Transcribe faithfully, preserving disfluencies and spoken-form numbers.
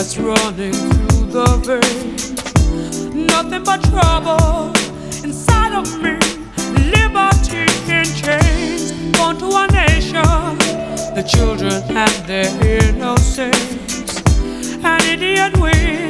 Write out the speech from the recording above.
that's running through the veins. Nothing but trouble inside of me. Liberty in chains. Born to a nation, the children have their innocence. An idiot will